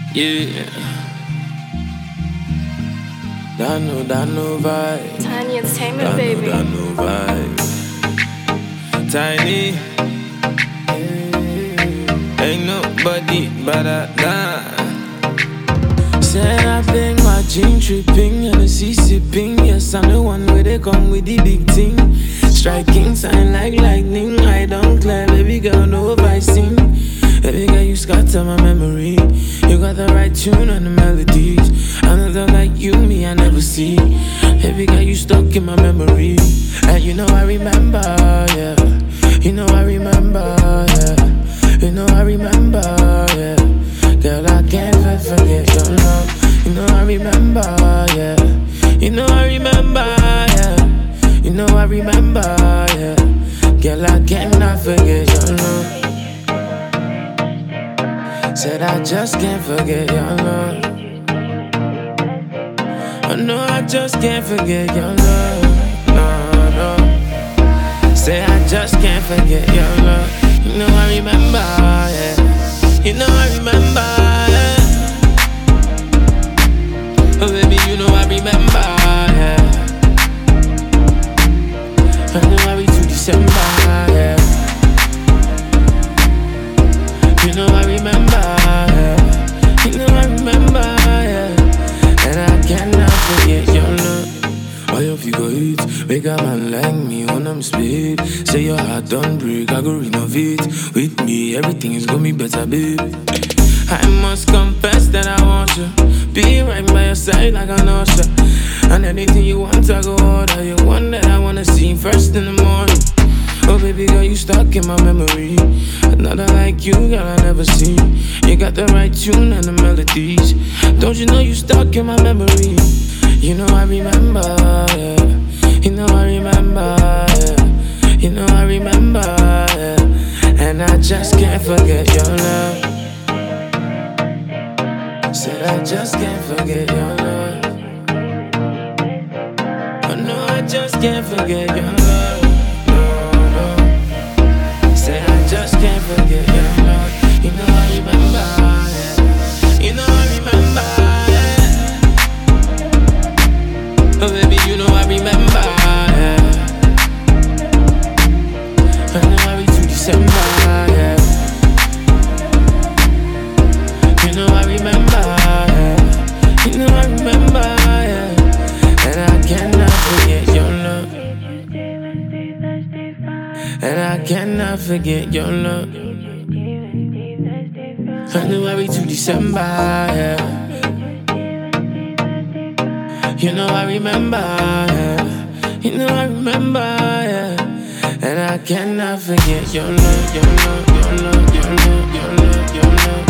Yeah. Dano vibe. Tiny Entertainment, baby. Dano vibe. Tiny. Ain't nobody but I. Said I bang my jean tripping and the sea sipping. Yes, I'm the one where they come with the big thing. Striking sign like lightning. I don't clear, baby girl, no sing. Baby girl, you scatter my memory. You got the right tune and the melodies. Another like you, me, I never see. Baby girl, you stuck in my memory. And you know I remember, yeah. You know I remember, yeah. You know I remember, yeah. Girl, I can't forget your love. You know I remember, yeah. You know I remember, yeah. You know I remember, yeah. Girl, I cannot forget your love. Said I just can't forget your love. Oh no, I just can't forget your love. No, no. Say I just can't forget your love. You know I remember, yeah. You know I remember, yeah. Oh baby, you know I remember, yeah. January to December, yeah. You know I remember, yeah. You know I remember, yeah. And I cannot forget your love. All your figure eight, make a man like me on them speed. Say your heart don't break, I go renovate. With me, everything is gonna be better, babe. I must confess that I want you. Be right by your side like an usher. And anything you want, I go order. You one that I wanna see first in the morning. Oh baby girl, you stuck in my memory. Another like you, girl, I never see. You got the right tune and the melodies. Don't you know you stuck in my memory? You know I remember, yeah. You know I remember, yeah. You know I remember, yeah. And I just can't forget your love. Said I just can't forget your love. Oh no, I just can't forget your love. I just can't forget your love. You know I remember, yeah. You know I remember, yeah. Oh baby, you know I remember, yeah. January to December, yeah. You know I remember, yeah. You know I remember, yeah. And I cannot forget your love. And I cannot forget your love. January to December, yeah. You know I remember, yeah. You know I remember, yeah. And I cannot forget your love, your love, your love, your love, your love, your love.